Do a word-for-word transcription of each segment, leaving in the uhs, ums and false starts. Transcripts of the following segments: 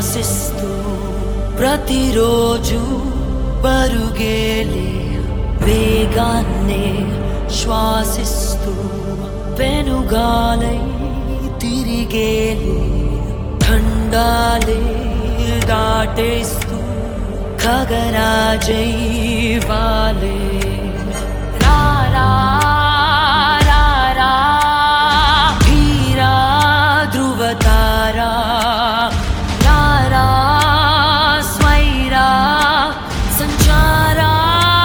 శ్వాసిస్తూ ప్రతిరోజు పరుగేలే వేగాన్నే శ్వాసిస్తూ పెనుగాలై తిరిగేలే ఖండాలే దాటేస్తూ ఖగరాజై వాలే రారా రారా ధీరా ధృవతారా రారా స్వైరా సంచారా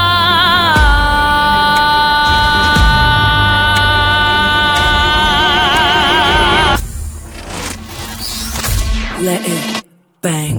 Let it bang.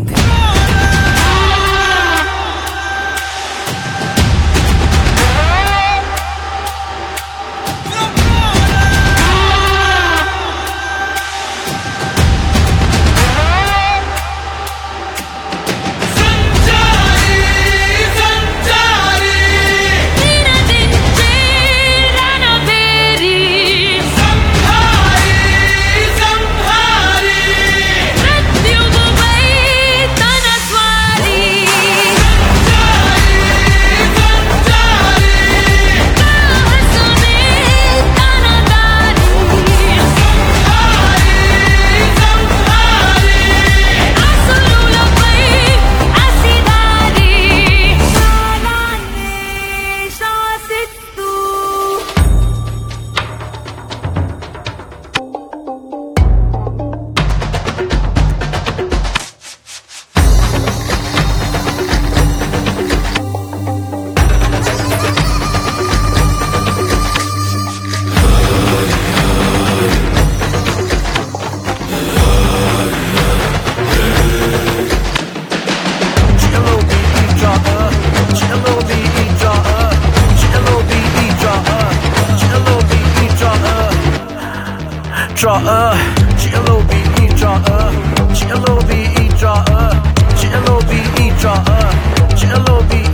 Draw a G L O B E draw a G L O B E draw a G L O B E draw a G L O B